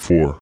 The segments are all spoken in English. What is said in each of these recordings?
4.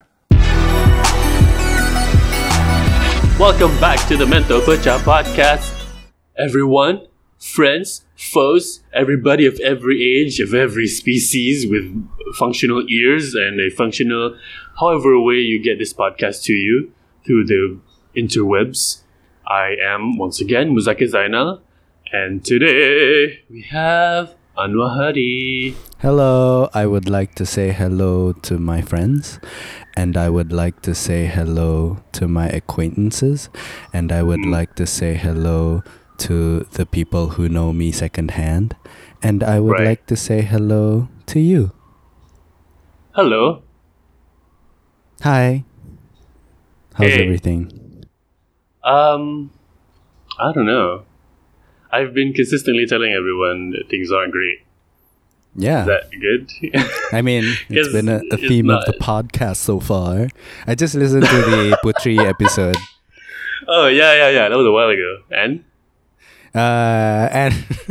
Welcome back to the Mental Butcher Podcast. Everyone, friends, foes, everybody of every age, of every species with functional ears and a functional, however way you get this podcast to you through the interwebs. I am, once again, Muzakir Zainal, and today we have Anwar Hadi. Hello, I would like to say hello to my friends, and I would like to say hello to my acquaintances, and I would like to say hello to the people who know me secondhand, and I would like to say hello to you. Hello. Hi. How's Hey. everything? I don't know. I've been consistently telling everyone that things aren't great. Yeah. Is that good? I mean, it's been a it's theme of not. the podcast so far. I just listened to the Putri episode. Oh, yeah. That was a while ago. And? And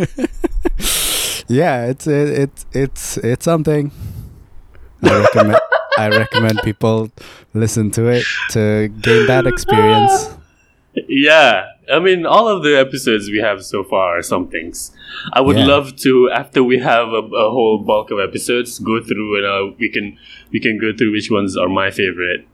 yeah, it's something. I recommend people listen to it to gain that experience. Yeah. I mean, all of the episodes we have so far are some things. I would Yeah. love to, after we have a whole bulk of episodes, go through and we can go through which ones are my favorite.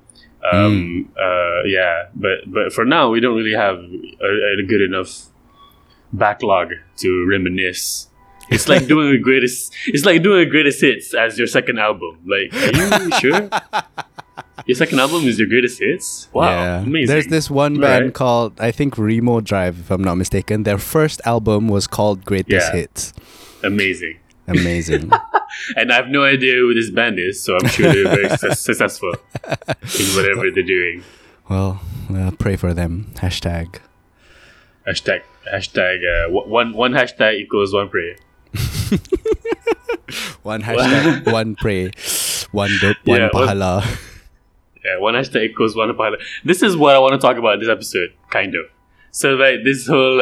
Yeah. But for now, we don't really have a good enough backlog to reminisce. It's like doing a greatest hits as your second album. Like, are you sure? Your second album is your greatest hits? Wow, Yeah. amazing. There's this one band Right. called, I think, Remo Drive, if I'm not mistaken. Their first album was called Greatest Yeah. Hits. Amazing. Amazing. And I have no idea who this band is, so I'm sure they're very successful in whatever they're doing. Well, pray for them. Hashtag. Hashtag. One hashtag equals one prayer. One hashtag, one pray, one dope, one Yeah, pahala. Yeah, one hashtag equals one pilot. This is what I want to talk about in this episode, kind of. So like this whole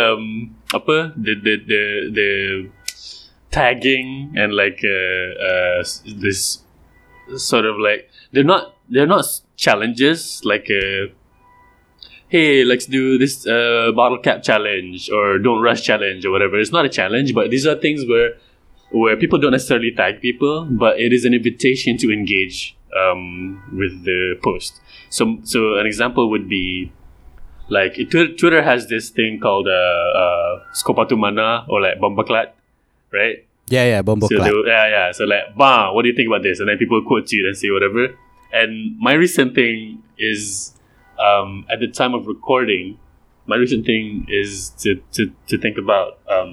the tagging and like this sort of like they're not challenges like hey, let's do this bottle cap challenge or don't rush challenge or whatever. It's not a challenge, but these are things where people don't necessarily tag people, but it is an invitation to engage with the post. So an example would be like Twitter has this thing called Skopatu Mana or like Bombaklat, right? Yeah, Bombo So Clap. So like, bah, what do you think about this? And then people quote you and say whatever. And my recent thing is, at the time of recording, is to think about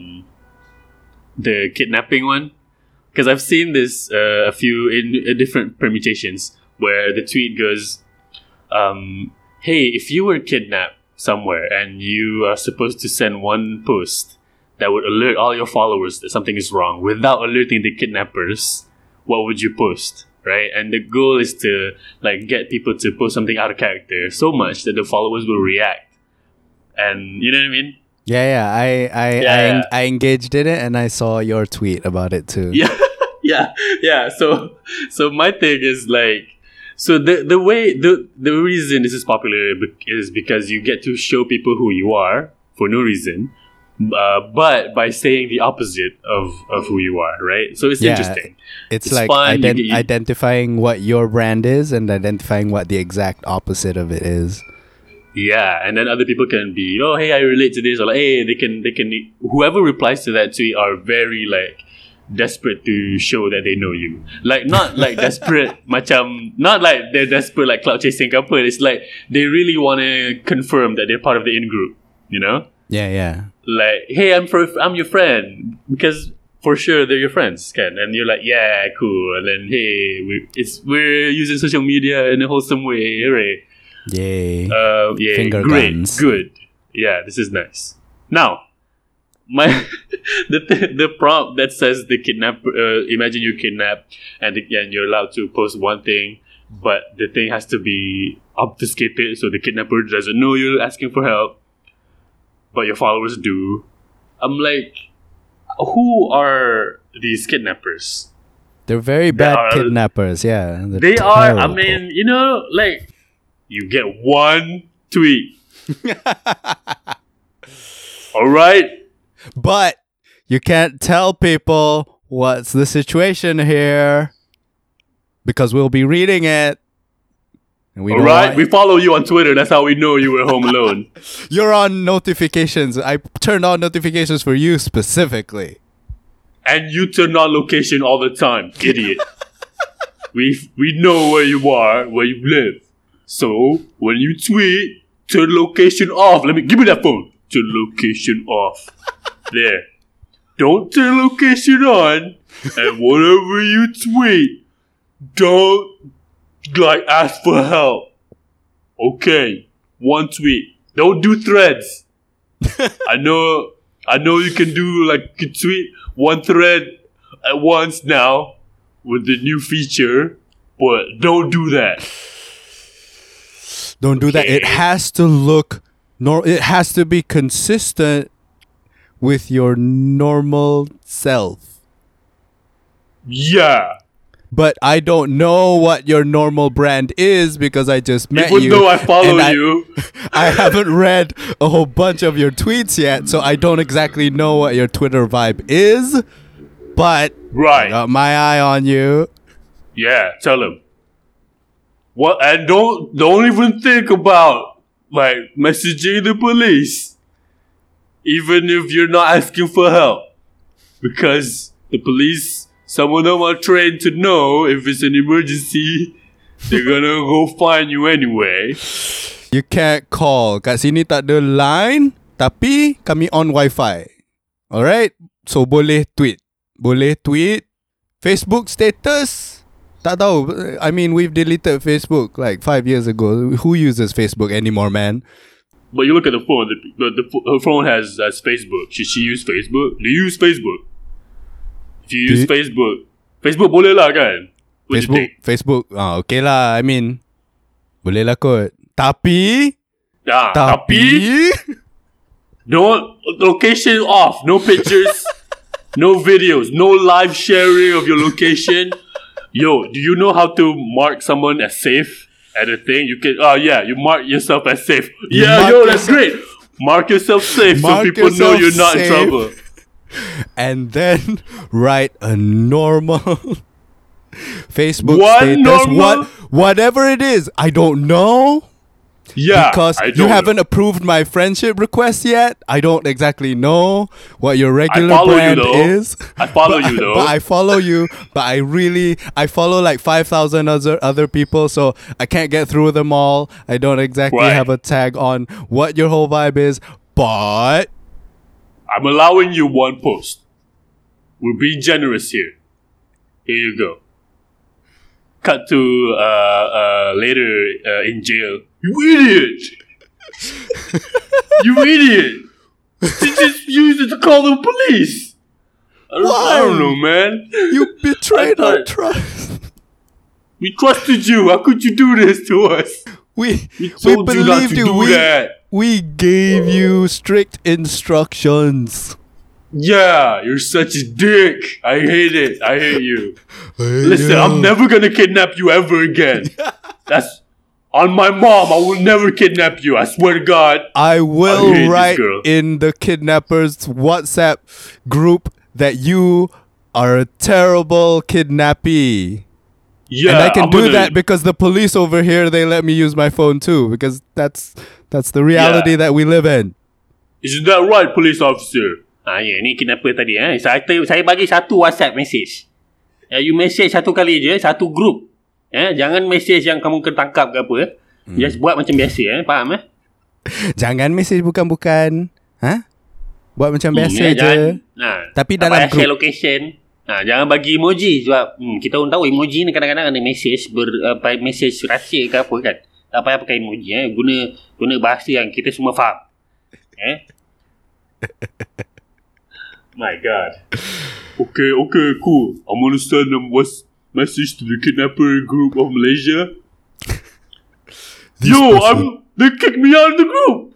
the kidnapping one, because I've seen this a few in different permutations where the tweet goes, "Hey, if you were kidnapped somewhere and you are supposed to send one post that would alert all your followers that something is wrong without alerting the kidnappers, what would you post?" Right? And the goal is to like get people to post something out of character so much that the followers will react. And you know what I mean? Yeah. I engaged in it and I saw your tweet about it too. Yeah. So my thing is like, so the reason this is popular is because you get to show people who you are for no reason, but by saying the opposite of who you are, right? So it's interesting. It's like fun. identifying what your brand is and identifying what the exact opposite of it is. Yeah, and then other people can be, oh, hey, I relate to this, or like, hey, they can. Whoever replies to that tweet are very like desperate to show that they know you. Like not like desperate, not like they're desperate like cloud chasing couple. It's like they really want to confirm that they're part of the in group. You know? Yeah. Like, hey, I'm your friend because for sure they're your friends, Ken. And you're like, yeah, cool. And then hey, we're using social media in a wholesome way, right? Yay. Yeah, Finger great, guns. good. Yeah, this is nice. Now, the prompt that says the imagine you're kidnapped and you're allowed to post one thing, but the thing has to be obfuscated so the kidnapper doesn't know you're asking for help, but your followers do. I'm like, who are these kidnappers? They're very bad kidnappers. Yeah, they are. I mean, you know, like you get one tweet. All right, but you can't tell people what's the situation here because we'll be reading it. And we we follow you on Twitter. That's how we know you were home alone. You're on notifications. I turned on notifications for you specifically. And you turn on location all the time, idiot. We know where you are, where you live. So when you tweet, turn location off. Give me that phone. Turn location off. There. Don't turn location on. And whatever you tweet, don't ask for help. Okay. One tweet. Don't do threads. I know you can do you tweet one thread at once now with the new feature, but don't do that. Don't do that. It has to look it has to be consistent with your normal self. Yeah. But I don't know what your normal brand is because I just met you. Even though I follow you. I haven't read a whole bunch of your tweets yet, so I don't exactly know what your Twitter vibe is. But I got my eye on you. Yeah, tell him. What? And don't even think about messaging the police, even if you're not asking for help, because the police, some of them are trained to know if it's an emergency, they're gonna go find you anyway. You can't call. Kat sini tak ada line, tapi kami on Wi-Fi. Alright? So boleh tweet. Facebook status, tak tahu. I mean, we've deleted Facebook 5 years ago. Who uses Facebook anymore, man? But you look at the phone. Her phone has Facebook. Should she use Facebook? Do you use Facebook? If you use Facebook boleh lah kan? Facebook, okay lah. I mean, boleh lah kot. Tapi no location off. No pictures. No videos, no live sharing of your location. Yo, do you know how to mark someone as safe at a thing? You can, you mark yourself as safe. That's great. Mark yourself safe so people know you're not in trouble. And then write a normal Facebook status. Whatever it is, I don't know. Yeah, because you haven't approved my friendship request yet. I don't exactly know what your regular brand is. I follow you though. But I follow you. But I follow 5,000 other people, so I can't get through them all. I don't exactly have a tag on what your whole vibe is. But I'm allowing you one post. We're being generous here. Here you go. Cut to later in jail. You idiot! You idiot! You just used it to call the police. I don't know, man. You betrayed our trust. We trusted you. How could you do this to us? We told you not to do that. We gave you strict instructions. Yeah, you're such a dick. I hate it. I hate you. Listen, I'm never gonna kidnap you ever again. That's on my mom. I will never kidnap you. I swear to God. I will write in the kidnappers WhatsApp group that you are a terrible kidnappee. Yeah, and I can do that because the police over here, they let me use my phone too, because that's the reality that we live in. Isn't that right, police officer? Ni kenapa tadi saya bagi satu WhatsApp message. You message satu kali je, satu group. Jangan message yang kamu kena tangkap ke apa. Just buat macam biasa, faham Jangan message bukan-bukan. Buat macam biasa je. Tapi dalam group. Share location. Jangan bagi emoji sebab kita orang tahu emoji ni kadang-kadang ada message message rahsia ke apa kan. Tak payah pakai emoji guna bahasa yang kita semua faham. My God. Okay, cool. I'm gonna send them message to the kidnapper group of Malaysia. They kicked me out of the group.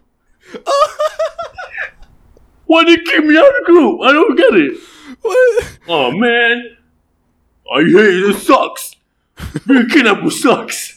Why they kick me out of the group? I don't get it. What? Oh man. I hate the socks. Kenapa socks?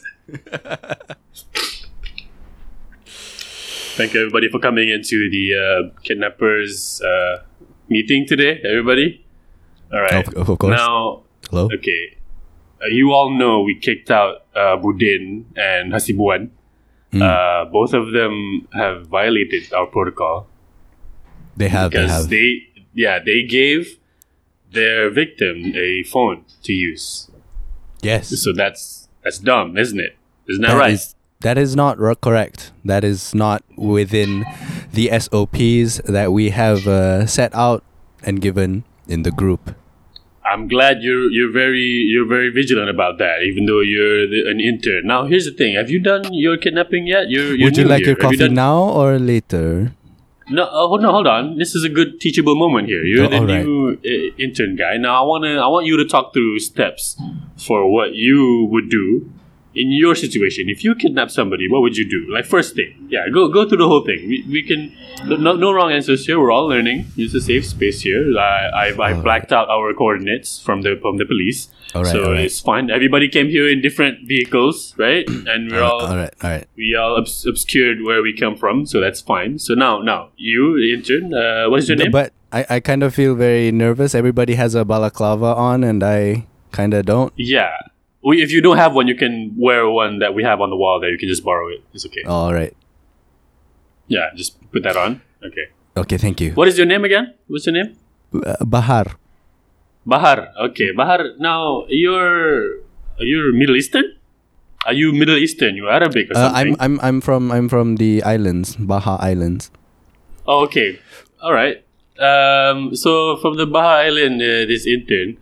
Thank you everybody for coming into the kidnappers meeting today, everybody. All right. Of course. Now, Hello? okay. You all know we kicked out Budin and Hasibuan. Both of them have violated our protocol. They have. They gave their victim a phone to use. Yes. So that's dumb, isn't it? Isn't that right? That is not correct. That is not within the SOPs that we have set out and given in the group. I'm glad you're very vigilant about that, even though you're an intern. Now, here's the thing: have you done your kidnapping yet? Would you like your coffee now or later? No, hold on. This is a good teachable moment here. You're the right. new intern guy. Now, I want you to talk through steps for what you would do in your situation. If you kidnap somebody, what would you do? Like, first thing, go through the whole thing. We can no wrong answers here. We're all learning. Use a safe space here. I blacked out our coordinates from the police, all right. It's fine. Everybody came here in different vehicles, right? And we're all right. We all obscured where we come from, so that's fine. So now you, the intern, what's your name? But I kind of feel very nervous. Everybody has a balaclava on, and I kind of don't. Yeah. If you don't have one, you can wear one that we have on the wall there. You can just borrow it. It's okay. All right. Yeah, just put that on. Okay. Okay, thank you. What is your name again? What's your name? Bahar. Bahar. Okay, Bahar. Now, you're Middle Eastern? Are you Middle Eastern? You're Arabic or something? I'm from the islands, Baha Islands. Oh, okay. All right. So from the Baha Island, this intern.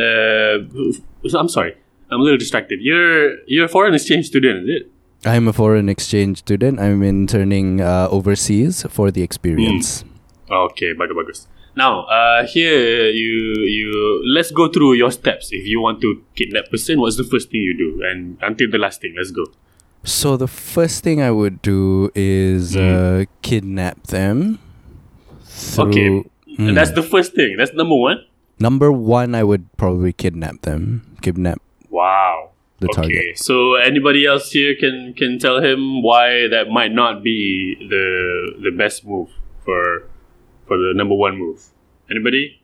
I'm sorry. I'm a little distracted. You're a foreign exchange student, is it? I'm a foreign exchange student. I'm interning overseas for the experience. Okay, bagus. Now, here you let's go through your steps. If you want to kidnap person, what's the first thing you do? And until the last thing, let's go. So the first thing I would do is kidnap them. Okay, that's the first thing. That's number one. Number one, I would probably kidnap them. Wow. The target. So anybody else here can tell him why that might not be the best move for the number one move. Anybody?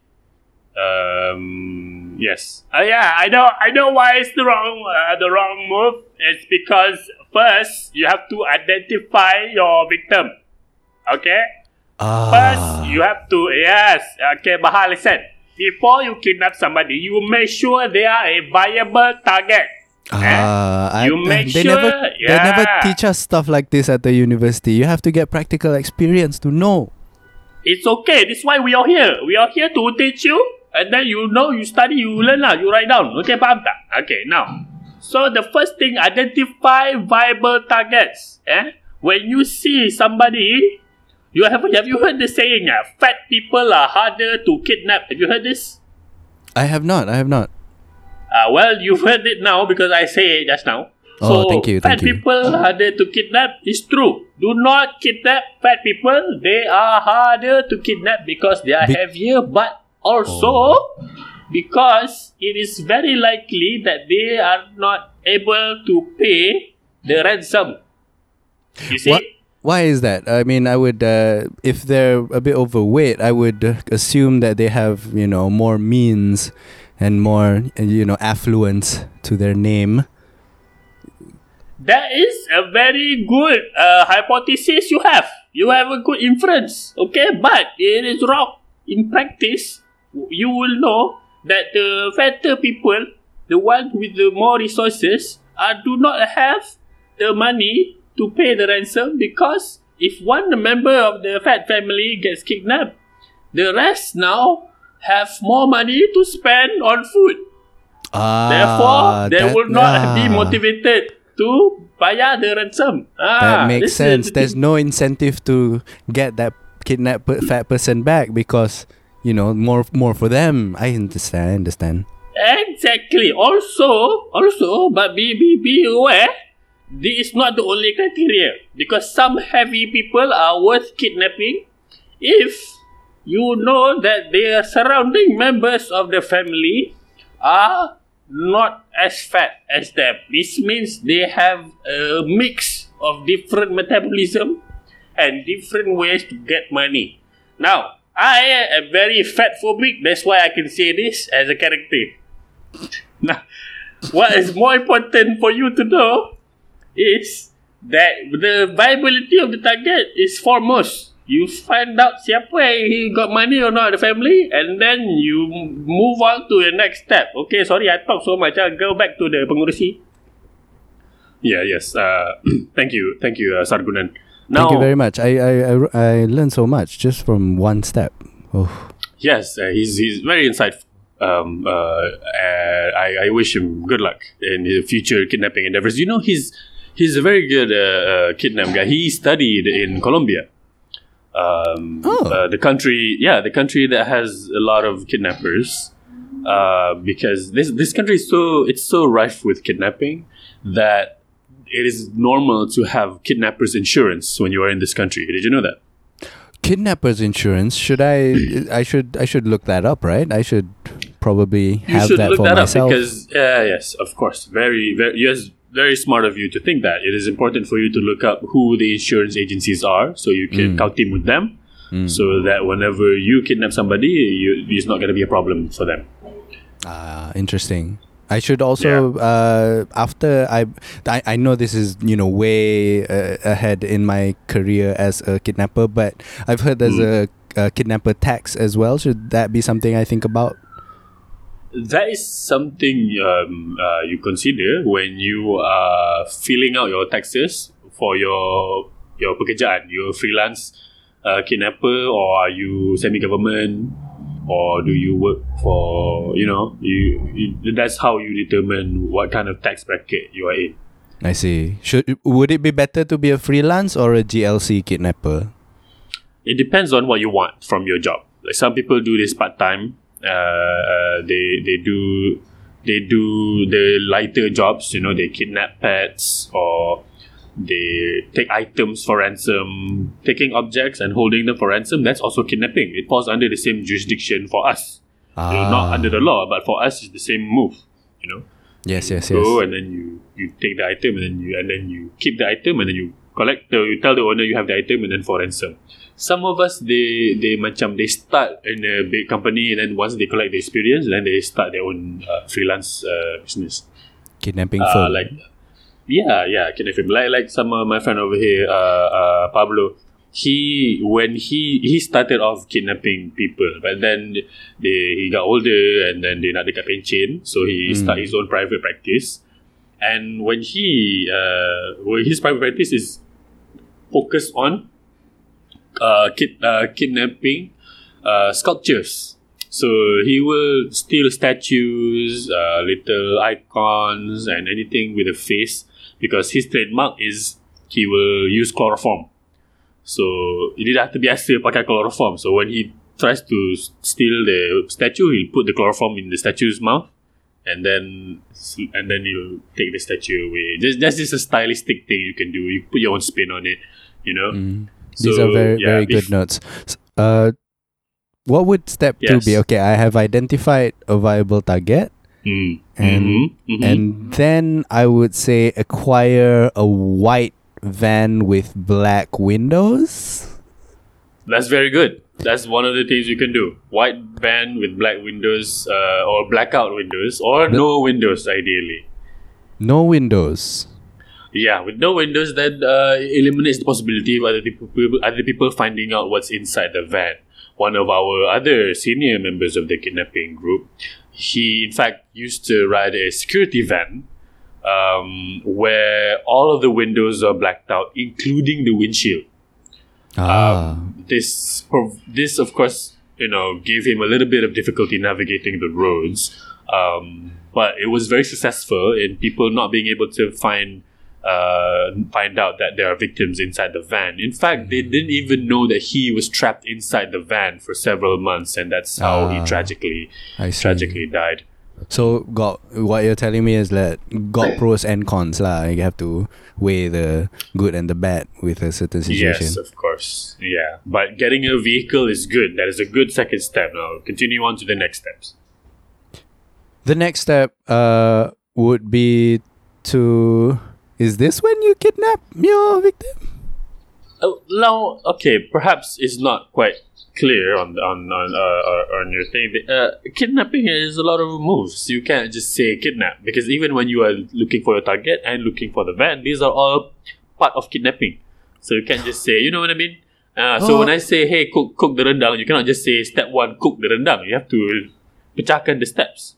Yes. Yeah, I know why it's the wrong move. It's because first you have to identify your victim. Okay? First you have to Bahar, listen. Before you kidnap somebody, you make sure they are a viable target. They never teach us stuff like this at the university. You have to get practical experience to know. It's okay. This is why we are here. We are here to teach you. And then you study, you learn lah. You write down. Okay, faham tak? Okay, now. So the first thing, identify viable targets. When you see somebody, have you heard the saying, fat people are harder to kidnap? Have you heard this? I have not. Well, you've heard it now because I say it just now. So, thank you. Fat people harder to kidnap is true. Do not kidnap fat people. They are harder to kidnap because they are heavier, but also because it is very likely that they are not able to pay the ransom. You see? Why is that? I mean, I would, if they're a bit overweight, I would assume that they have, more means and more, affluence to their name. That is a very good hypothesis you have. You have a good inference, okay? But it is wrong. In practice, you will know that the fatter people, the ones with the more resources, do not have the money to pay the ransom, because if one member of the fat family gets kidnapped, the rest now have more money to spend on food. Therefore, they will not be motivated to bayar the ransom. That makes sense. There's no incentive to get that kidnapped fat person back because, more for them. I understand. Exactly. Also, but be aware, this is not the only criteria, because some heavy people are worth kidnapping if you know that their surrounding members of the family are not as fat as them. This means they have a mix of different metabolism and different ways to get money. Now, I am very fat phobic. That's why I can say this as a character. Now, what is more important for you to know is that the viability of the target is foremost. You find out siapa he got money or not in the family, and then you move on to the next step. Okay, sorry I talk so much. I'll go back to the pengurusi. Yeah, yes. Thank you, Sargunan. Thank you very much. I learned so much just from one step. Oh. Yes, he's very insightful. I wish him good luck in his future kidnapping endeavors. You know, he's a very good kidnap guy. He studied in Colombia. The country that has a lot of kidnappers, because this country is so rife with kidnapping that it is normal to have kidnappers insurance when you are in this country. Did you know that? Kidnappers insurance? Should I should look that up, right? I should probably have that for myself. Because yes, of course, very smart of you to think that. It is important for you to look up who the insurance agencies are, so you can team with them, so that whenever you kidnap somebody, it's not going to be a problem for them. Interesting. I should also after I know this is way ahead in my career as a kidnapper, but I've heard there's a kidnapper tax as well. Should that be something I think about? That is something you consider when you are filling out your taxes for your pekerjaan. You're a freelance kidnapper, or are you semi-government, or do you work for, that's how you determine what kind of tax bracket you are in. I see. Would it be better to be a freelance or a GLC kidnapper? It depends on what you want from your job. Like some people do this part-time. They do the lighter jobs, they kidnap pets, or they take items for ransom. Taking objects and holding them for ransom, that's also kidnapping. It falls under the same jurisdiction for us. Not under the law, but for us it's the same move. Yes. Go and then you take the item, and then you keep the item, and then you collect. You tell the owner you have the item, and then for ransom. Some of us they start in a big company, and then once they collect the experience, then they start their own freelance business. Kidnapping firm. Kidnapping. Like some of my friend over here, Pablo. When he started off kidnapping people, but then he got older, and then they nak dekat pencen, so he started his own private practice. And when his private practice is focused on kidnapping sculptures. So he will steal statues, little icons, and anything with a face, because his trademark is he will use chloroform. So dia dah terbiasa pakai chloroform. So when he tries to steal the statue, he'll put the chloroform in the statue's mouth, and then he'll take the statue away. That's just a stylistic thing you can do. You put your own spin on it, These are very good notes. What would step 2 be? Okay, I have identified a viable target, and then I would say acquire a white van with black windows. That's very good. That's one of the things you can do. White van with black windows, or blackout windows, or no windows ideally. No windows. Yeah, with no windows, that eliminates the possibility of other people finding out what's inside the van. One of our other senior members of the kidnapping group, he in fact used to ride a security van, where all of the windows are blacked out, including the windshield. This of course, gave him a little bit of difficulty navigating the roads, but it was very successful in people not being able to find out that there are victims inside the van. In fact, they didn't even know that he was trapped inside the van for several months, and that's how he tragically died. So, what you're telling me is that got pros and cons lah. You have to weigh the good and the bad with a certain situation. Yes, of course. Yeah, but getting a vehicle is good. That is a good second step. Now, continue on to the next steps. The next step would be to... Is this when you kidnap your victim? Now, okay, perhaps it's not quite clear on your thing. Kidnapping is a lot of moves. You can't just say kidnap, because even when you are looking for your target and looking for the van, these are all part of kidnapping. So you can't just say, you know what I mean? So when I say, hey, cook the rendang, you cannot just say step 1, cook the rendang. You have to pecahkan the steps.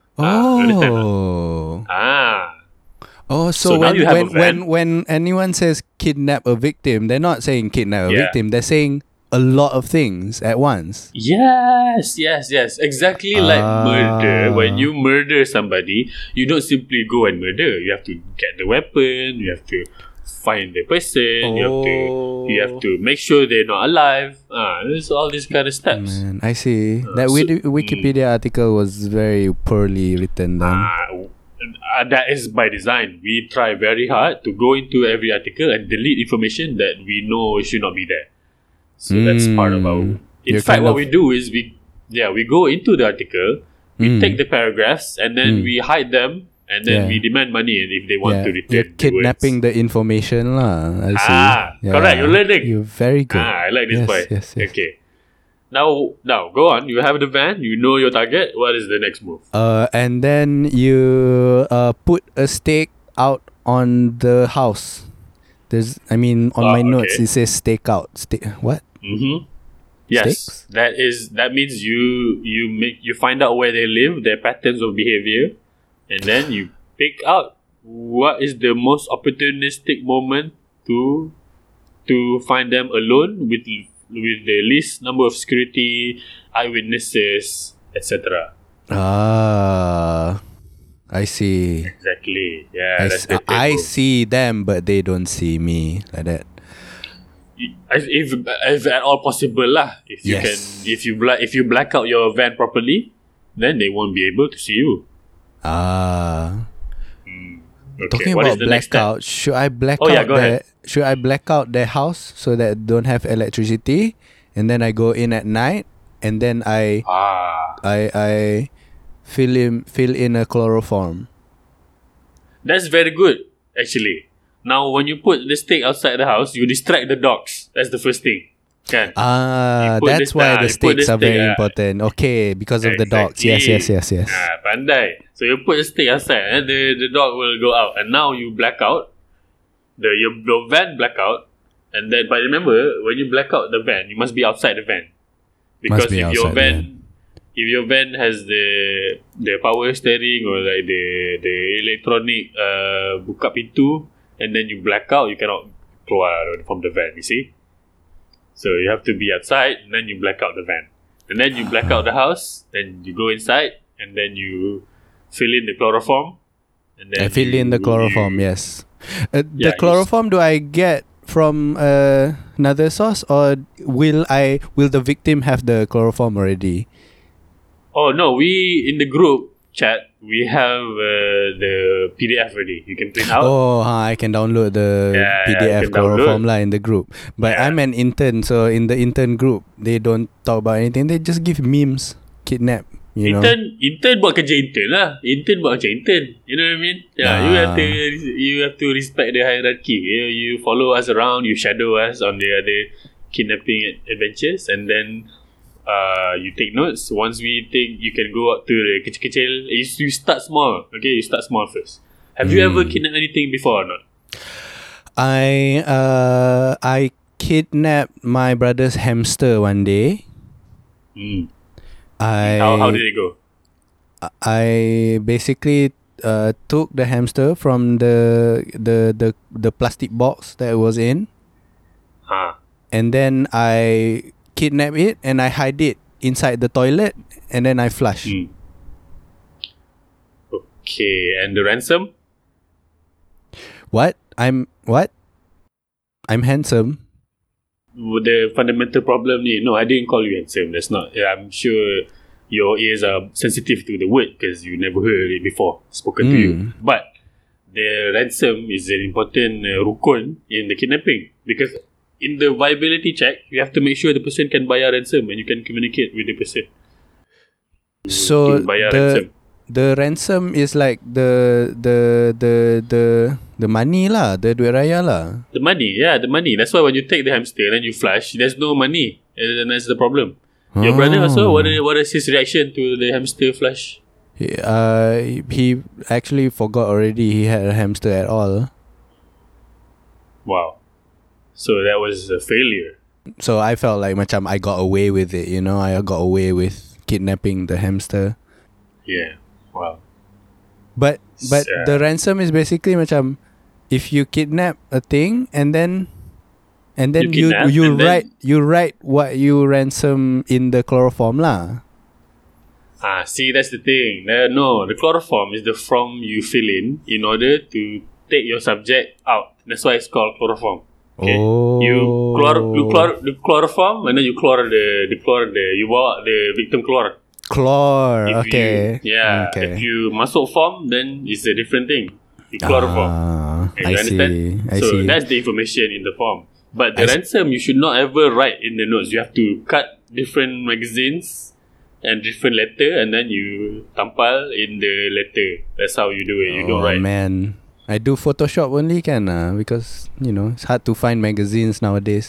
So when anyone says kidnap a victim, they're not saying kidnap a victim. They're saying a lot of things at once. Yes. Exactly like murder. When you murder somebody, you don't simply go and murder. You have to get the weapon. You have to find the person. You have to make sure they're not alive. There's all these kind of steps. Man, I see. That Wikipedia article was very poorly written then. That is by design. We try very hard to go into every article and delete information that we know should not be there. So that's part of our... In fact, what we do is we go into the article, we take the paragraphs, and then we hide them, and then we demand money if they want to return. You're kidnapping the information lah. I see. Correct. You're learning. You're very good. I like this part. Yes. Okay. Now, go on. You have the van. You know your target. What is the next move? And then you put a stake out on the house. On my notes it says stake out. What? Mm-hmm. Yes, Stakes? that means you find out where they live, their patterns of behavior, and then you pick out what is the most opportunistic moment to find them alone with the least number of security, eyewitnesses, etc. I see. Exactly. Yeah, I see them, but they don't see me, like that. If at all possible lah. If you black out your van properly, then they won't be able to see you. Okay. Talking about blackout, should I black out their house so that don't have electricity, and then I go in at night, and then I fill in a chloroform? That's very good, actually. Now, when you put the stake outside the house, you distract the dogs. That's the first thing. Kan? That's why the stakes are very important. Okay, because of the dogs. Yes. Pandai. So you put the stake outside, and the dog will go out. And now you black out. Your van black out. And then, but remember, when you black out the van, you must be outside the van. Because if your van has the power steering or like the electronic buka pintu, and then you black out, you cannot keluar from the van, you see? So you have to be outside, and then you black out the van. And then you black out the house, then you go inside, and then you fill in the chloroform. And then I fill in the chloroform, yes. The chloroform, do I get from another source, or will the victim have the chloroform already? Oh no, we in the group chat we have the PDF already. You can print out. I can download the PDF chloroform in the group. But I'm an intern, so in the intern group they don't talk about anything. They just give memes. Kidnap. Intern buat kerja intern lah. Intern buat macam intern. You know what I mean? You have to respect the hierarchy. You follow us around. You shadow us on the other kidnapping adventures, and then you take notes. Once we take, you can go up to the kecil-kecil. You start small. Okay, you start small first. Have you ever kidnapped anything before or not? I kidnapped my brother's hamster one day. How did it go? I basically took the hamster from the plastic box that it was in, and then I kidnap it and I hide it inside the toilet, and then I flush. Okay, and the ransom? What? I'm handsome. The fundamental problem ni, no, I didn't call you handsome. That's not. I'm sure your ears are sensitive to the word because you never heard it before spoken to you. But the ransom is an important rukun in the kidnapping, because in the viability check, you have to make sure the person can bayar ransom and you can communicate with the person. So the ransom is like the money lah, the duit raya lah. The money. That's why when you take the hamster and you flush, there's no money, and that's the problem. Your brother also, what is his reaction to the hamster flush? He actually forgot already he had a hamster at all. Wow. So that was a failure. So I felt like macam I got away with it, you know. I got away with kidnapping the hamster. Yeah. Wow. But the ransom is basically macam if you kidnap a thing and then you write what you ransom in the chloroform lah. See, that's the thing. No, the chloroform is the form you fill in order to take your subject out. That's why it's called chloroform. Okay. Oh. You chloroform and then you bawa the victim keluar. Okay. If you masuk form, then it's a different thing. You chloroform. I see. So that's the information in the form. But the ransom, you should not ever write in the notes. You have to cut different magazines and different letter, and then you tampal in the letter. That's how you do it. You don't write. Man, I do Photoshop only because it's hard to find magazines nowadays.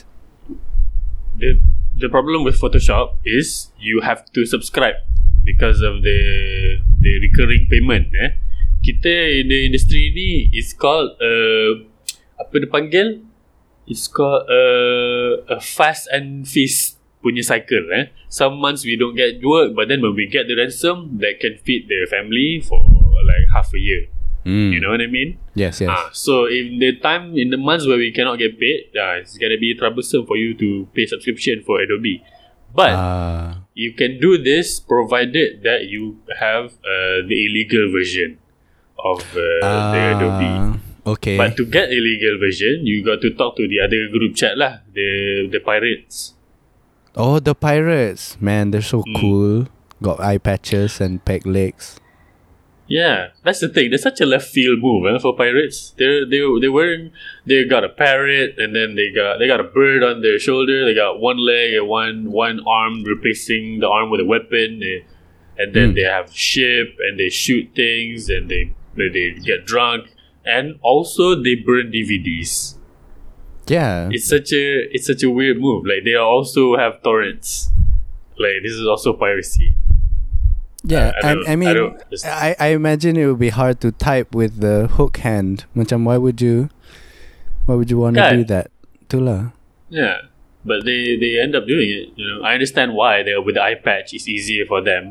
The problem with Photoshop is you have to subscribe because of the recurring payment. Kita in the industry ni is called apa dia panggil? It's called a fast and feast punya cycle. Some months we don't get work, but then when we get the ransom, that can feed the family for like half a year. You know what I mean? Yes. So in the months where we cannot get paid, it's gonna be troublesome for you to pay subscription for Adobe. But you can do this provided that you have the illegal version of the Adobe. Okay. But to get illegal version, you got to talk to the other group chat lah, the pirates. Oh, the pirates, man, they're so cool. Got eye patches and peg legs. Yeah, that's the thing. There's such a left field move for pirates. They got a parrot, and then they got a bird on their shoulder. They got one leg and one arm replacing the arm with a weapon, and then they have ship and they shoot things and they get drunk, and also they burn DVDs. Yeah, it's such a weird move. Like they also have torrents. Like this is also piracy. Yeah, I imagine it would be hard to type with the hook hand. Macam why would you want to do that? Itulah. Yeah, but they end up doing it. You know, I understand why with the eye patch it's easier for them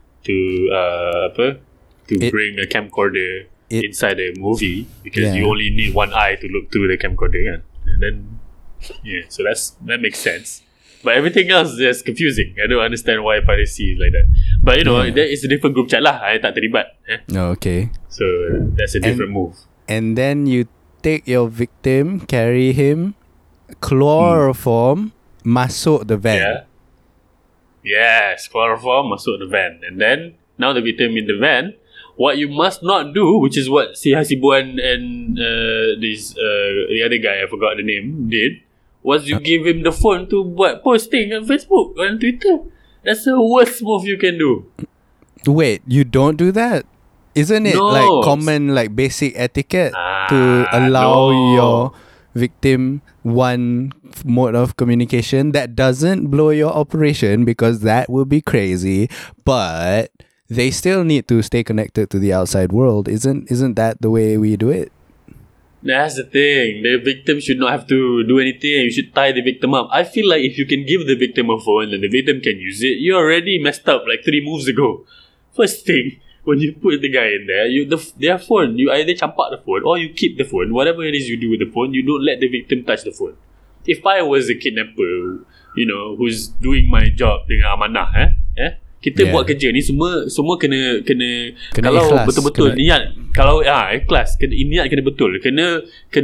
to bring a camcorder inside a movie because you only need one eye to look through the camcorder, and then so that makes sense. But everything else is just confusing. I don't understand why piracy is like that. But that is a different group chat lah. I tak terlibat. Oh, okay. So that's a different move. And then you take your victim, carry him, chloroform, masuk the van. Yeah. Yes, chloroform, masuk the van. And then, now the victim in the van, what you must not do, which is what si Hasibuan and the other guy, I forgot the name, did, was you give him the phone to buat posting on Facebook, on Twitter. That's the worst move you can do. Wait, you don't do that? Isn't it like common, like basic etiquette to allow your victim one mode of communication that doesn't blow your operation, because that would be crazy, but they still need to stay connected to the outside world. Isn't that the way we do it? That's the thing. The victim should not have to do anything. You should tie the victim up. I feel like if you can give the victim a phone and the victim can use it, you already messed up like 3 moves ago. First thing, when you put the guy in there, their phone, you either campak the phone or you keep the phone. Whatever it is you do with the phone, you don't let the victim touch the phone. If I was a kidnapper, who's doing my job dengan amanah, kita buat kerja ni semua kena kalau ikhlas, betul-betul niat, kalau ikhlas, niat kena betul, kena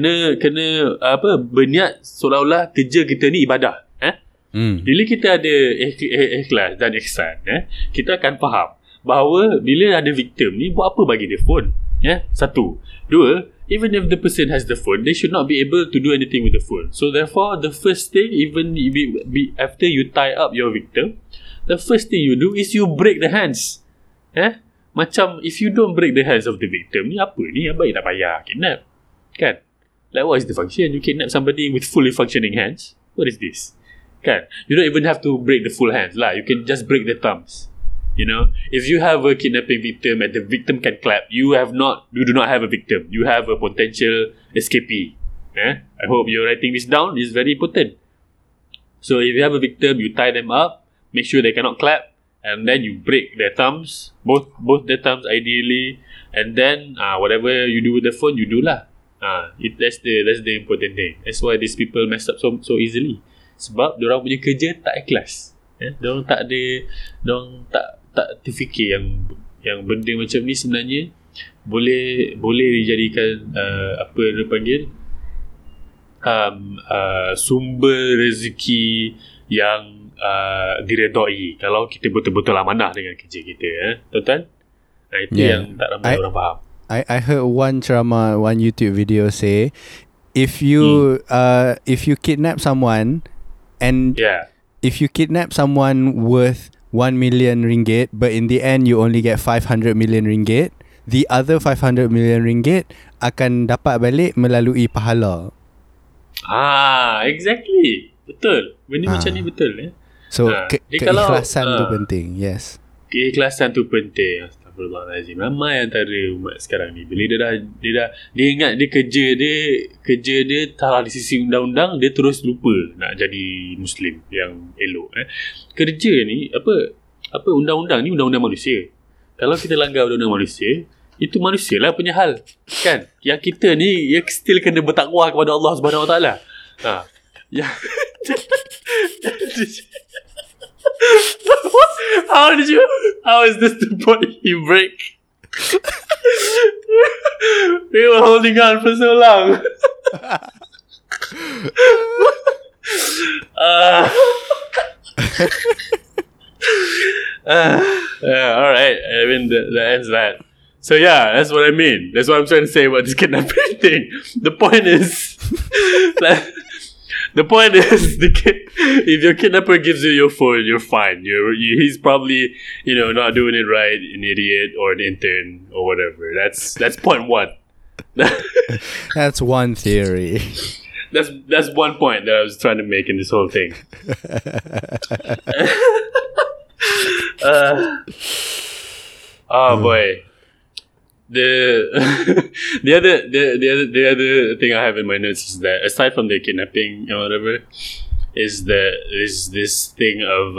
berniat seolah-olah kerja kita ni ibadah. Bila kita ada ikhlas dan ihsan, kita akan faham bahawa bila ada victim ni, buat apa bagi dia phone? Satu. Dua, even if the person has the phone, they should not be able to do anything with the phone. So therefore, the first thing, even after you tie up your victim, the first thing you do is you break the hands. Macam if you don't break the hands of the victim, ni apa ni? Baik tak payah kidnap. Kan? Like what is the function? You kidnap somebody with fully functioning hands? What is this? Kan? You don't even have to break the full hands lah. You can just break the thumbs. You know, if you have a kidnapping victim and the victim can clap, you do not have a victim. You have a potential escapee. I hope you're writing this down. It's very important. So if you have a victim, you tie them up, make sure they cannot clap, and then you break their thumbs, both their thumbs ideally, and then whatever you do with the phone, you do lah. That's the important thing. That's why these people mess up so easily. Sebab diorang punya kerja tak ikhlas. Diorang tak terfikir yang benda macam ni sebenarnya boleh dijadikan apa dia panggil sumber rezeki yang diredai kalau kita betul-betul amanah dengan kerja kita. Betul? Itu yang tak ramai orang faham. I heard one YouTube video say if you kidnap someone and if you kidnap someone worth 1 million ringgit, but in the end you only get 500 million ringgit, the other 500 million ringgit akan dapat balik melalui pahala. Exactly. Betul. Benda macam ni betul. So keikhlasan tu penting. Yes. Keikhlasan tu penting. Astagfirullahalazim. Ramai antara umat sekarang ni bila dia ingat dia kerja dia salah di sisi undang-undang, dia terus lupa nak jadi Muslim yang elok. Kerja ni apa undang-undang ni undang-undang manusia. Kalau kita langgar undang-undang manusia, itu manusia lah punya hal, kan? Yang kita ni yang still kena bertakwa kepada Allah Subhanahu Wa Taala. How is this the point you break? We were holding on for so long. Alright, I mean that ends that. So yeah, that's what I mean. That's what I'm trying to say about this kidnapping thing. The point is if your kidnapper gives you your phone, you're fine. He's probably, not doing it right, an idiot or an intern or whatever. That's point one. That's one theory. That's one point that I was trying to make in this whole thing. Boy. The other thing I have in my notes is that aside from the kidnapping or whatever, is this thing of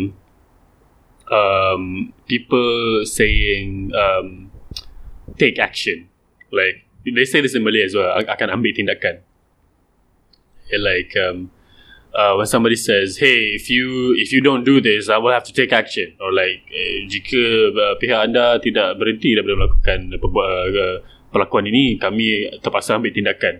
people saying take action. Like they say this in Malay as well. Akan ambil tindakan. Like when somebody says, "Hey, if you don't do this, I will have to take action," or like, jika pihak anda tidak berhenti daripada melakukan perlakuan ini, kami terpaksa ambil tindakan.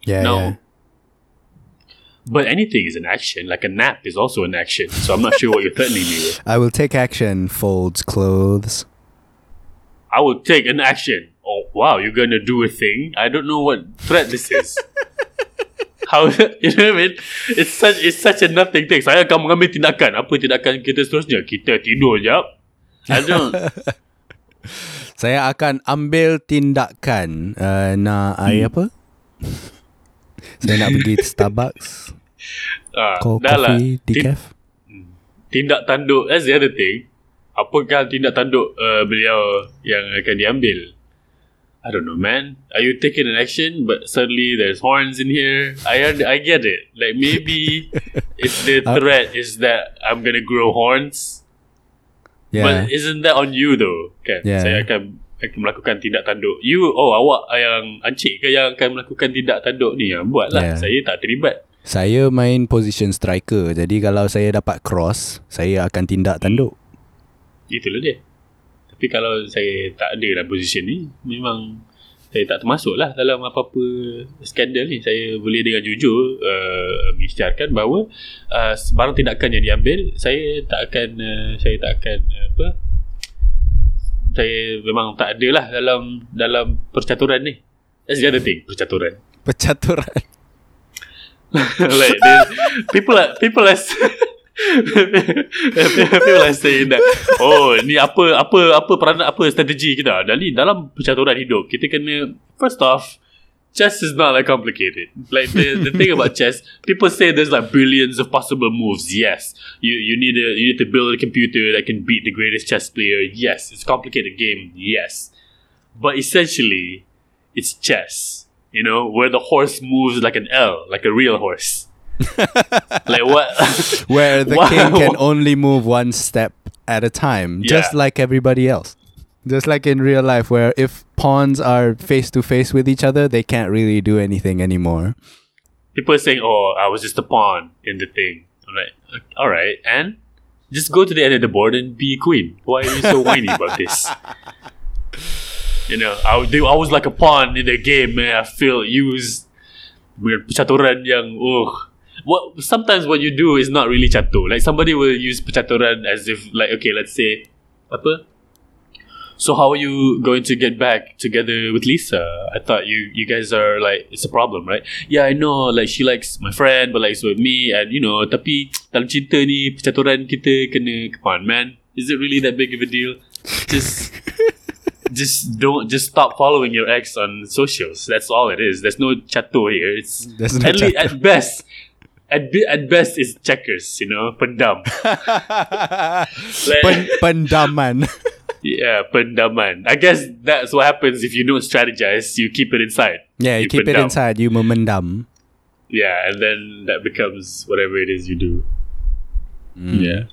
But anything is an action. Like a nap is also an action. So I'm not sure what you're threatening me with. I will take action. Folds clothes. I will take an action. Oh wow, you're gonna do a thing? I don't know what threat this is. How, you know what I mean? It's such a nothing thing. Saya akan mengambil tindakan. Apa tindakan kita seterusnya? Kita tidur jap. I don't. Saya akan ambil tindakan air apa? Saya nak pergi Starbucks. Coffee, decaf. Tindak tanduk. That's the other thing. Apakah tindak tanduk beliau yang akan diambil? I don't know, man. Are you taking an action? But suddenly there's horns in here. I get it. Like maybe if the threat is that I'm gonna grow horns. But isn't that on you though? Kan? Saya akan melakukan tindak tanduk. Awak yang ancik ke yang akan melakukan tindak tanduk ni? Buatlah. Saya tak terlibat. Saya main position striker. Jadi kalau saya dapat cross, saya akan tindak tanduk. Itulah dia. Tapi kalau saya tak ada dalam position ni, memang saya tak termasuk lah dalam apa-apa skandal ni. Saya boleh dengan jujur mengisytiharkan bahawa sebarang tindakan yang diambil, saya tak akan saya memang tak ada lah dalam percaturan ni. That's the other thing, percaturan. Percaturan. Like people are People are saying that, oh, ni apa peranan, apa strategi kita dalam percaturan hidup. Kita kena, first off, chess is not that complicated. Like the thing about chess, people say there's like billions of possible moves. Yes, you need to build a computer that can beat the greatest chess player. Yes, it's a complicated game. Yes, but essentially, it's chess. You know, where the horse moves like an L, like a real horse. Like what? Where the king can only move one step at a time, just like everybody else. Just like in real life, where if pawns are face to face with each other, they can't really do anything anymore. People are saying, oh, I was just a pawn in the thing. I'm like, alright, and just go to the end of the board and be a queen. Why are you so whiny about this? You know, I was like a pawn in the game, man. I feel used. Weird percaturan yang, sometimes what you do is not really catur. Like somebody will use percaturan as if, like, okay, let's say, apa? So how are you going to get back together with Lisa? I thought you guys are like, it's a problem, right? Yeah, I know, like she likes my friend, but likes with me, and you know, tapi dalam cinta ni percaturan kita kena, come on, man. Is it really that big of a deal? Just stop following your ex on socials. That's all it is. There's no catur here. It's at best. At best, it's checkers, you know, pendam. Pendaman. Yeah, pendaman. I guess that's what happens if you don't strategize. You keep it inside. Yeah, you keep it inside. You memendam. Yeah, and then that becomes whatever it is you do. Yeah.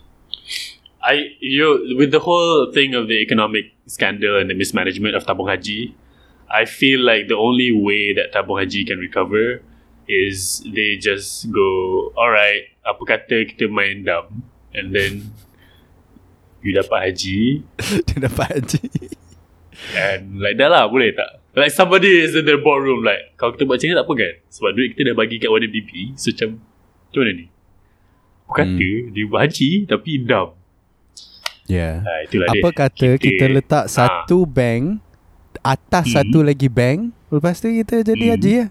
With the whole thing of the economic scandal and the mismanagement of Tabung Haji, I feel like the only way that Tabung Haji can recover is they just go, alright, apa kata kita main dam, and then you dapat haji. Dia dapat haji. And like dah lah, boleh tak? Like somebody is in their boardroom like, kalau kita buat macam ni tak apa kan? Sebab duit kita dah bagi kat YNDP. So macam mana ni? Apa kata dia buat haji tapi dam. Yeah. Itulah apa dia. Kata kita letak satu bank atas satu lagi bank, lepas tu kita jadi haji lah.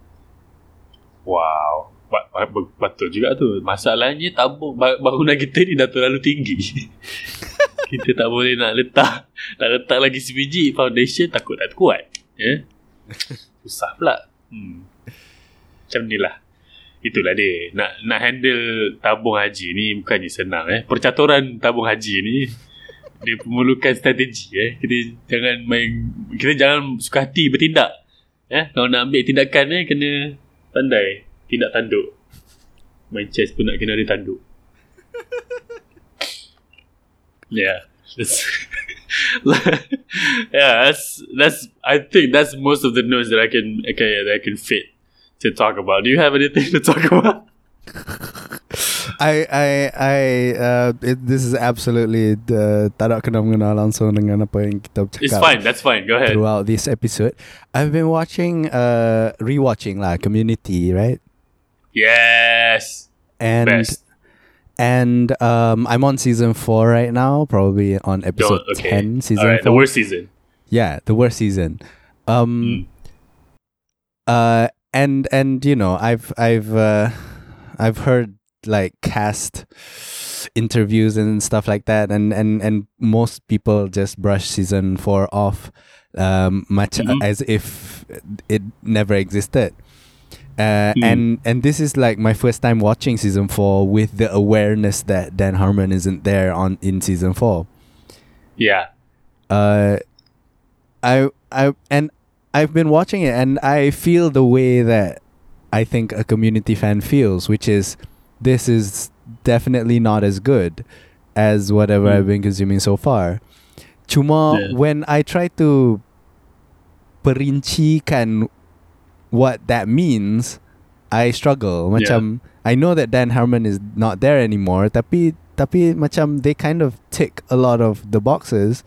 Wow, betul juga tu. Masalahnya tabung bangunan kita ni dah terlalu tinggi. Kita tak boleh nak letak lagi sebiji foundation, takut tak kuat. Susah pula. Macam ni lah. Itulah dia. Nak handle tabung haji ni bukannya senang. Percaturan tabung haji ni dia memerlukan strategi. Kita jangan suka hati bertindak. Kalau nak ambil tindakan kena pandai, tindak tanduk. Main chess pun nak kena ada tanduk. Yeah. That's I think that's most of the notes that I can fit to talk about. Do you have anything to talk about? This is absolutely tak nak kena mengenal langsung dengan apa yang kita cakap. It's fine, that's fine. Go ahead. Throughout this episode, I've been rewatching Community, right? Yes. And I'm on season 4 right now, probably on episode 10, season 4. The worst season. Yeah, the worst season. And you know, I've heard like cast interviews and stuff like that, and most people just brush season 4 off as if it never existed. And this is like my first time watching season 4 with the awareness that Dan Harmon isn't there in season 4. Yeah. I've been watching it, and I feel the way that I think a Community fan feels, which is this is definitely not as good as whatever I've been consuming so far. Cuma when I try to perincikan what that means, I struggle. Macam I know that Dan Harmon is not there anymore, tapi macam they kind of tick a lot of the boxes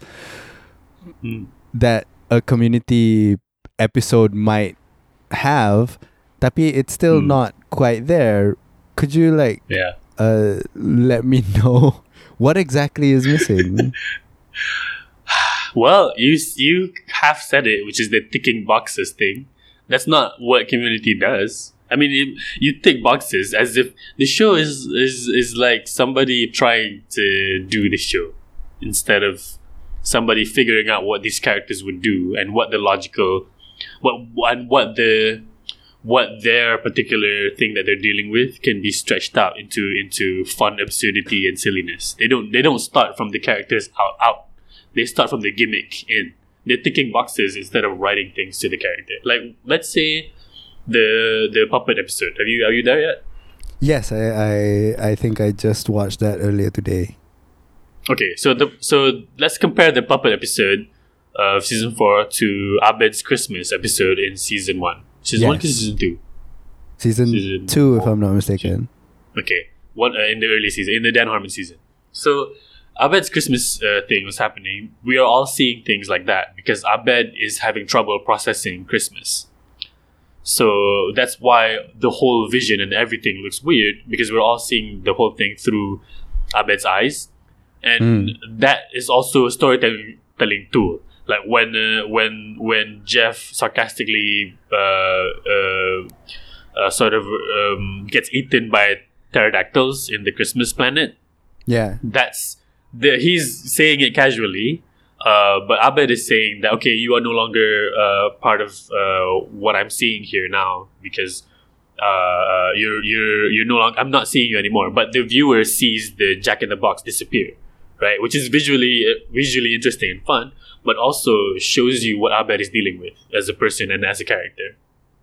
that a Community episode might have, tapi it's still not quite there. Could you let me know what exactly is missing? Well, you have said it, which is the ticking boxes thing. That's not what Community does. I mean, you tick boxes as if the show is like somebody trying to do the show instead of somebody figuring out what these characters would do and what the logical, what their particular thing that they're dealing with can be stretched out into fun absurdity and silliness. They don't start from the characters out. They start from the gimmick in. They're ticking boxes instead of writing things to the character. Like, let's say the puppet episode. Are you there yet? Yes, I think I just watched that earlier today. Okay, so let's compare the puppet episode of season 4 to Abed's Christmas episode in season 1. Season 1 to season 2? Season 2, if I'm not mistaken. Okay, one in the early season, in the Dan Harmon season. So Abed's Christmas thing was happening. We are all seeing things like that because Abed is having trouble processing Christmas. So that's why the whole vision and everything looks weird, because we're all seeing the whole thing through Abed's eyes. And that is also a storytelling tool. Like when Jeff sarcastically sort of gets eaten by pterodactyls in the Christmas planet. Yeah, he's saying it casually, but Abed is saying that, okay, you are no longer part of what I'm seeing here now, because you're no longer, I'm not seeing you anymore. But the viewer sees the Jack in the Box disappear, right? Which is visually interesting and fun, but also shows you what Abed is dealing with as a person and as a character.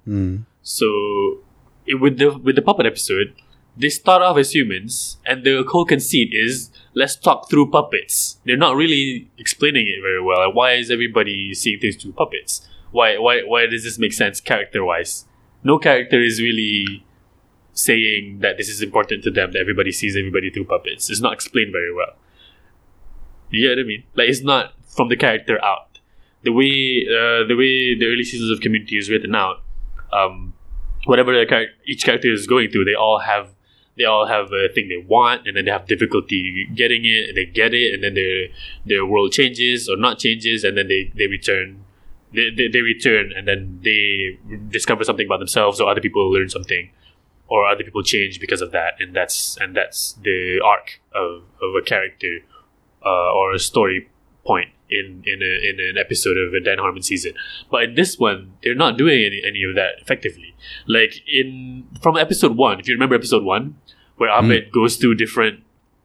So with the puppet episode, they start off as humans, and the whole conceit is, let's talk through puppets. They're not really explaining it very well. Like, why is everybody seeing things through puppets? Why does this make sense character-wise? No character is really saying that this is important to them, that everybody sees everybody through puppets. It's not explained very well. You get what I mean? Like, it's not from the character out. The way the early seasons of Community is written out, whatever each character is going through, they all have a thing they want, and then they have difficulty getting it, and they get it, and then their world changes or not changes, and then they return. They return, and then they discover something about themselves, or other people learn something, or other people change because of that, and that's the arc of a character or a story point in an episode of a Dan Harmon season. But in this one, they're not doing any of that effectively. Like from episode 1, if you remember episode 1, where Abed goes through different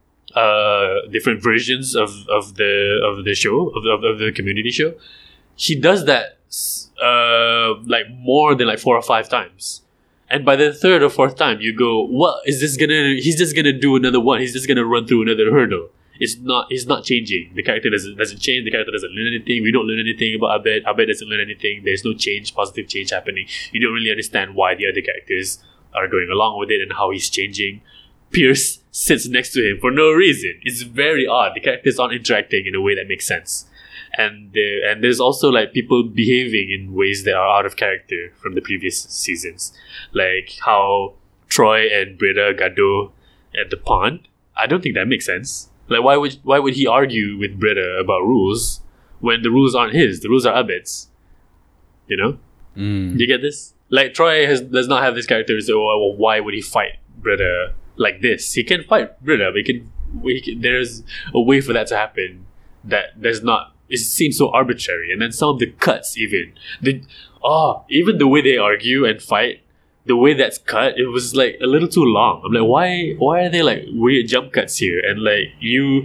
versions of the show, of the Community show, he does that like more than like 4 or 5 times. And by the 3rd or 4th time, you go, what is this gonna? He's just gonna do another one. He's just gonna run through another hurdle. He's not changing. The character doesn't change. The character doesn't learn anything. We don't learn anything about Abed. Abed doesn't learn anything. There's no positive change happening. You don't really understand why the other characters are going along with it and how he's changing. Pierce sits next to him for no reason. It's very odd. The characters aren't interacting in a way that makes sense. And there's also like people behaving in ways that are out of character from the previous seasons. Like how Troy and Britta Gado at the pond. I don't think that makes sense. Like, why would he argue with Britta about rules when the rules aren't his? The rules are Abed's. You know? Do you get this? Like, Troy does not have this character, so why would he fight Britta like this? He can fight Britta, but there's a way for that to happen that there's not. It seems so arbitrary. And then some of the cuts even the way they argue and fight, the way that's cut, it was like a little too long. I'm like, why are there like weird jump cuts here? And like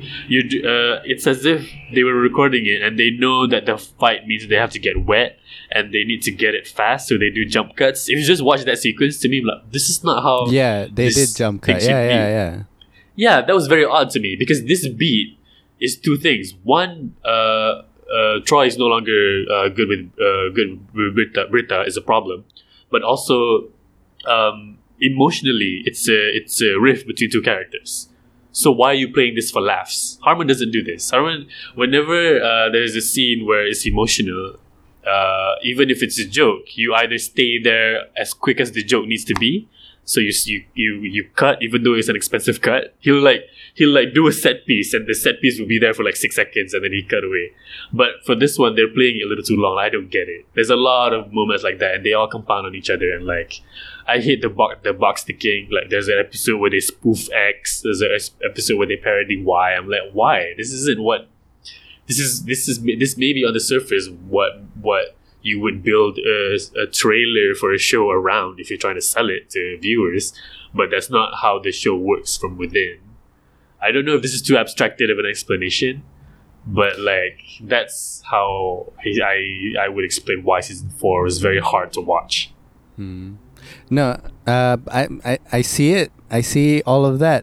it's as if they were recording it and they know that the fight means they have to get wet and they need to get it fast, so they do jump cuts. If you just watch that sequence, to me, I'm like, this is not how. Yeah, they did jump cut. Yeah. Yeah, that was very odd to me, because this beat is 2 things. One, Troy is no longer good with Britta is a problem, but also. Emotionally, it's a rift between 2 characters. So why are you playing this for laughs? Harmon doesn't do this. Harmon, whenever there's a scene where it's emotional, even if it's a joke, you either stay there as quick as the joke needs to be, So you cut, even though it's an expensive cut. He'll do a set piece, and the set piece will be there for like 6 seconds, and then he cut away. But for this one, they're playing it a little too long. I don't get it. There's a lot of moments like that, and they all compound on each other. And like, I hate the box ticking. Like, there's an episode where they spoof X. There's an episode where they parody Y. I'm like, why? This isn't what. This may be on the surface what you would build a trailer for a show around if you're trying to sell it to viewers, but that's not how the show works from within. I don't know if this is too abstracted of an explanation, but like, that's how I would explain why season 4 is very hard to watch. No, I see it. I see all of that.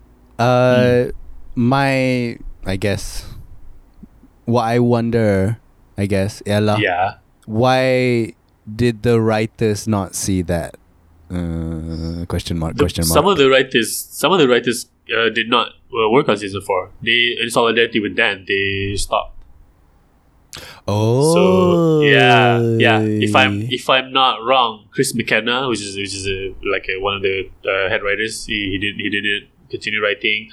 I guess what I wonder, Ella. Yeah. Why did the writers not see that? Question mark. Some of the writers did not work on season 4. They, in solidarity with Dan, they stopped. Oh, so yeah. If I'm not wrong, Chris McKenna, which is one of the head writers, he didn't continue writing.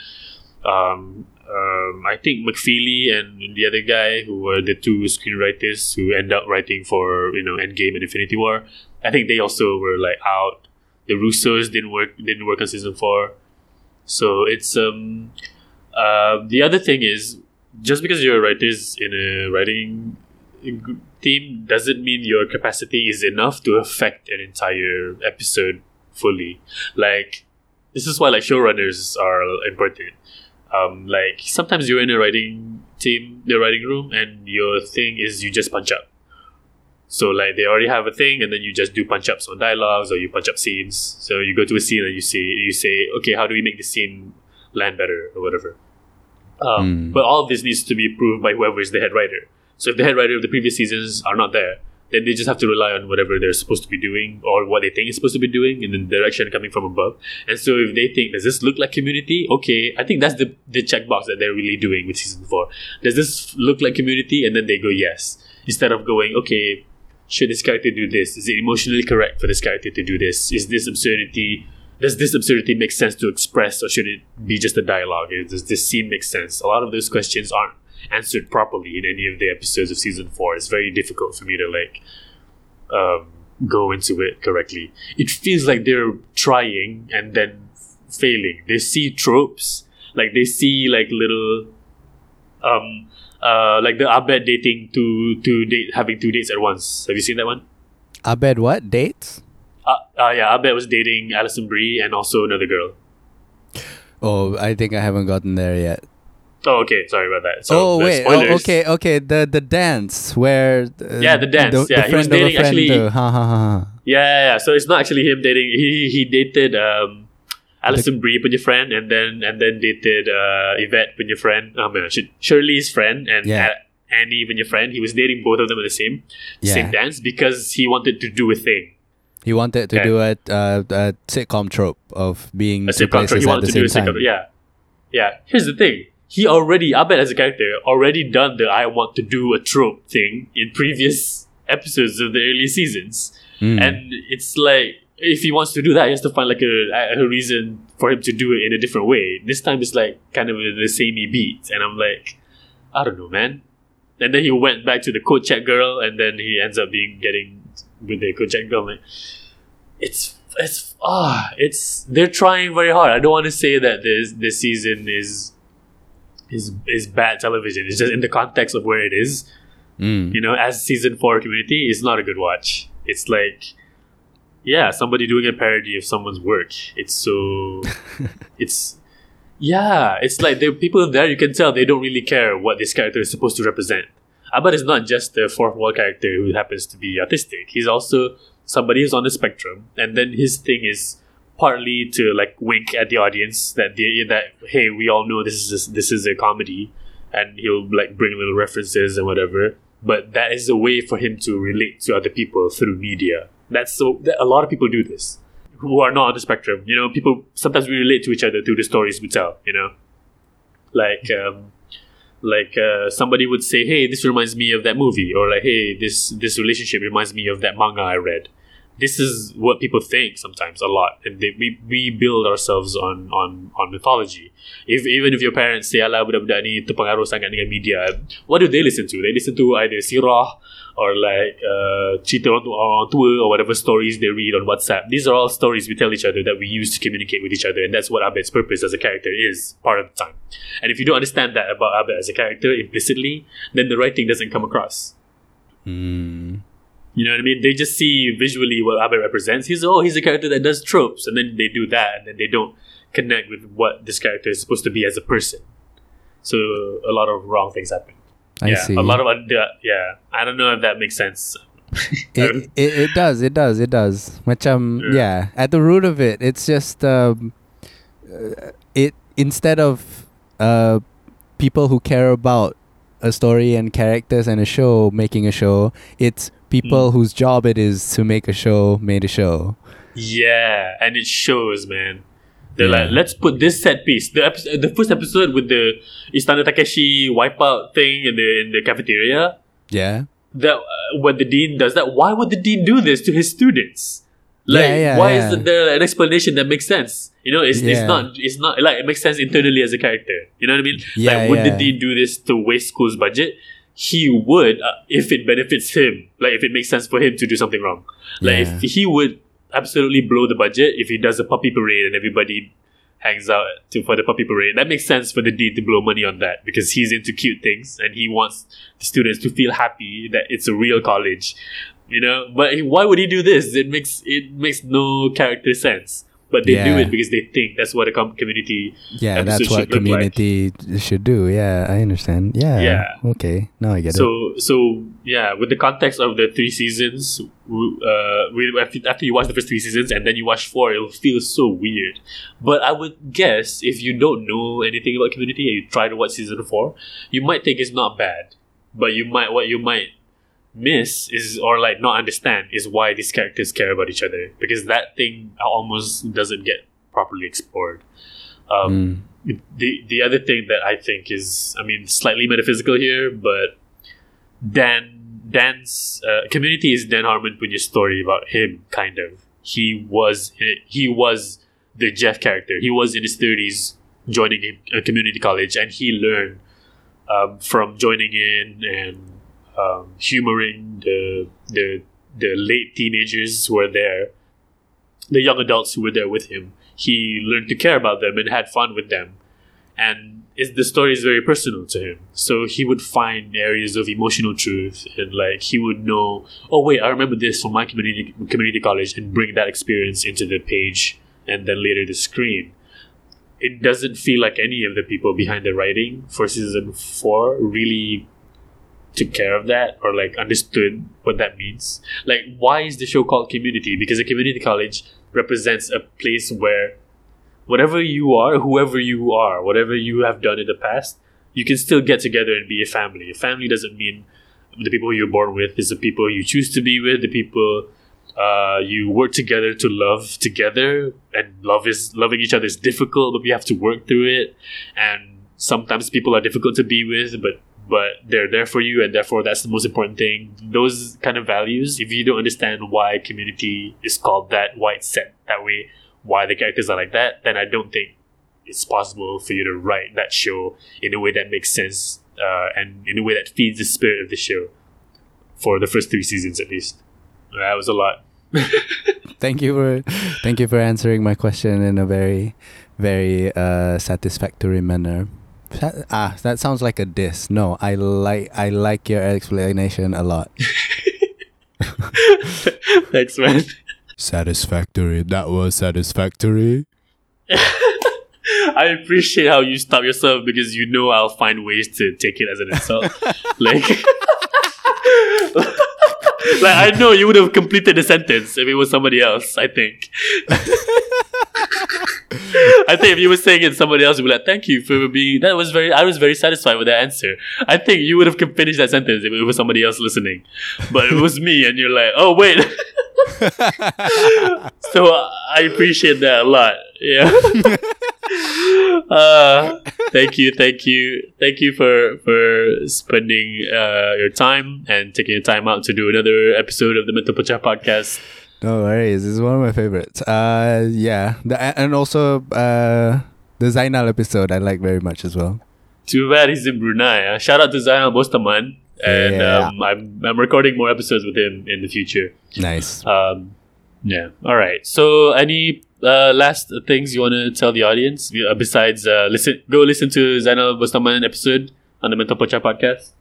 I think McFeely and the other guy, who were the 2 screenwriters who end up writing for Endgame and Infinity War, I think they also were like out. The Russos didn't work on season 4. So it's the other thing is, just because you're writers in a writing team doesn't mean your capacity is enough to affect an entire episode fully. Like, this is why like showrunners are important. Like, sometimes you're in a writing team, the writing room, and your thing is you just punch up. So like, they already have a thing, and then you just do punch ups on dialogues, or you punch up scenes. So you go to a scene and you say, okay, how do we make this scene land better, or whatever. But all of this needs to be approved by whoever is the head writer. So if the head writer of the previous seasons are not there, then they just have to rely on whatever they're supposed to be doing, or what they think is supposed to be doing, in the direction coming from above. And so if they think, does this look like Community? Okay, I think that's the checkbox that they're really doing with season 4. Does this look like Community? And then they go yes. Instead of going, okay, should this character do this? Is it emotionally correct for this character to do this? Does this absurdity make sense to express, or should it be just a dialogue? Does this scene make sense? A lot of those questions aren't answered properly in any of the episodes of season 4. It's very difficult for me to like go into it correctly. It feels like they're trying and then failing. They see tropes, like they see like little like the Abed dating having 2 dates at once. Have you seen that one? Abed what? Dates? Yeah, Abed was dating Alison Brie and also another girl. Oh, I think I haven't gotten there yet. Oh, okay. Sorry about that. So, wait. spoilers. Okay. The dance where the dance. The he was friend of a dating friend, actually. Yeah. So it's not actually him dating. He dated Alison Brie punya friend, and then dated Yvette punya friend. Shirley's friend and Annie punya friend. He was dating both of them at the same dance because he wanted to do a thing. He wanted to do a sitcom trope of being a two places at the same time. Yeah. Here's the thing. Abed as a character, already done the I want to do a trope thing in previous episodes of the early seasons. And it's like, if he wants to do that, he has to find like a reason for him to do it in a different way. This time it's like kind of the samey beat. And I'm like, I don't know, man. And then he went back to the coat check girl, and then he ends up getting with the coat check girl. Like, they're trying very hard. I don't want to say that this season is bad television. It's just in the context of where it is. As season 4 Community, it's not a good watch. It's like, somebody doing a parody of someone's work. It's like the people there, you can tell they don't really care what this character is supposed to represent. Abed is not just the fourth wall character who happens to be autistic. He's also somebody who's on the spectrum, and then his thing is partly to like wink at the audience that hey, we all know this is a comedy, and he'll like bring little references and whatever. But that is a way for him to relate to other people through media. A lot of people do this who are not on the spectrum. People sometimes we relate to each other through the stories we tell. Like somebody would say, hey, this reminds me of that movie, or like, hey, this relationship reminds me of that manga I read. this is what people think sometimes a lot, and we build ourselves on mythology. Even if your parents say, "Alah, budak-budak ni terpengaruh sangat dengan media," what do they listen to? They listen to either sirah or like cerita orang tua or whatever stories they read on WhatsApp. These are all stories we tell each other that we use to communicate with each other, and that's what Abed's purpose as a character is part of the time. And if you don't understand that about Abed as a character implicitly, then the writing doesn't come across. You know what I mean? They just see visually what Abed represents. He's a character that does tropes, and then they do that, and then they don't connect with what this character is supposed to be as a person. So a lot of wrong things happen. I see. A lot of I don't know if that makes sense. It does. Macam at the root of it, it's just it instead of people who care about a story and characters and a show making a show, it's people whose job it is to make a show made a show. Yeah, and it shows, man. They're like, let's put this set piece. The first episode with the Istana Takeshi wipeout thing in the cafeteria. Yeah. That when the dean does that, why would the dean do this to his students? Like, why isn't there an explanation that makes sense? You know, it's not like it makes sense internally as a character. You know what I mean? Would the dean do this to waste school's budget? He would, if it benefits him. Like, if it makes sense for him to do something wrong. Like, if he would absolutely blow the budget if he does a puppy parade and everybody hangs out for the puppy parade. That makes sense for the dean to blow money on that because he's into cute things and he wants the students to feel happy that it's a real college, you know. But why would he do this? It makes no character sense. But they do it because they think that's what a community that's what community should do. Yeah, I understand. Yeah. Okay, now I get it. So with the context of the 3 seasons, after you watch the first 3 seasons and then you watch 4, it'll feel so weird. But I would guess if you don't know anything about community and you try to watch season 4, you might think it's not bad. But what you might miss is, or like not understand, is why these characters care about each other, because that thing almost doesn't get properly explored. The other thing that I think is, slightly metaphysical here, but Dan's Community is Dan Harmon Punya's story about him. Kind of, he was the Jeff character. He was in his 30s joining a community college, and he learned from joining in and humoring the late teenagers who were there, the young adults who were there with him. He learned to care about them and had fun with them, and the story is very personal to him. So he would find areas of emotional truth, and like he would know, oh wait, I remember this from my community college, and bring that experience into the page and then later the screen. It doesn't feel like any of the people behind the writing for season 4 really took care of that or like understood what that means. Like, why is the show called Community? Because a community college represents a place where whatever you are, whoever you are, whatever you have done in the past, you can still get together and be a family. A family doesn't mean the people you're born with. It's the people you choose to be with, the people you work together to love together. And loving each other is difficult, but we have to work through it. And sometimes people are difficult to be with, but they're there for you, and therefore that's the most important thing. Those kind of values, if you don't understand why Community is called that, why it's set that way, why the characters are like that, then I don't think it's possible for you to write that show in a way that makes sense and in a way that feeds the spirit of the show for the first 3 seasons at least. That was a lot. Thank you for answering my question in a very, very satisfactory manner. That sounds like a diss. No, I like your explanation a lot. Thanks, man. Satisfactory. That was satisfactory. I appreciate how you stop yourself because you know I'll find ways to take it as an insult. like I know you would have completed the sentence if it was somebody else, I think. I think if you were saying it, somebody else would be like, "Thank you for being." I was very satisfied with that answer. I think you would have finished that sentence if it was somebody else listening, but it was me, and you're like, "Oh wait." So I appreciate that a lot. Yeah. Thank you for spending your time and taking your time out to do another episode of the Mental Pecah podcast. No worries. It's one of my favorites. Yeah. And also the Zainal episode I like very much as well. Too bad he's in Brunei. Shout out to Zainal Bostaman. And Yeah. I'm recording more episodes with him in the future. Nice. Yeah. All right. So, any last things you want to tell the audience besides go listen to Zainal Bostaman episode on the Mental Pocha podcast?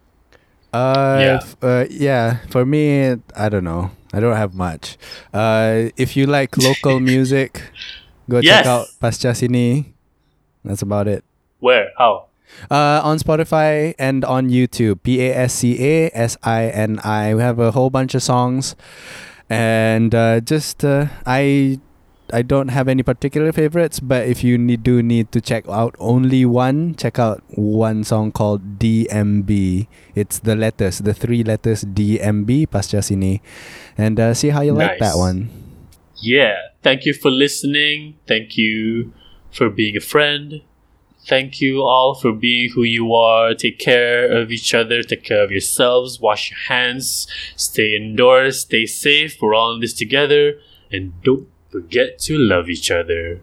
Yeah. For me, I don't know. I don't have much. If you like local music, go check Yes. out Pasca Sini. That's about it. Where? How? On Spotify and on YouTube. PASCASINI. We have a whole bunch of songs, and I don't have any particular favorites, but if you do need to check out only one, check out one song called DMB. It's the 3 letters DMB, Pasca Sini, and see how you like that Nice. one. Yeah. Thank you for listening. Thank you for being a friend. Thank you all for being who you are. Take care of each other. Take care of yourselves. Wash your hands. Stay indoors. Stay safe. We're all in this together. And don't forget to love each other.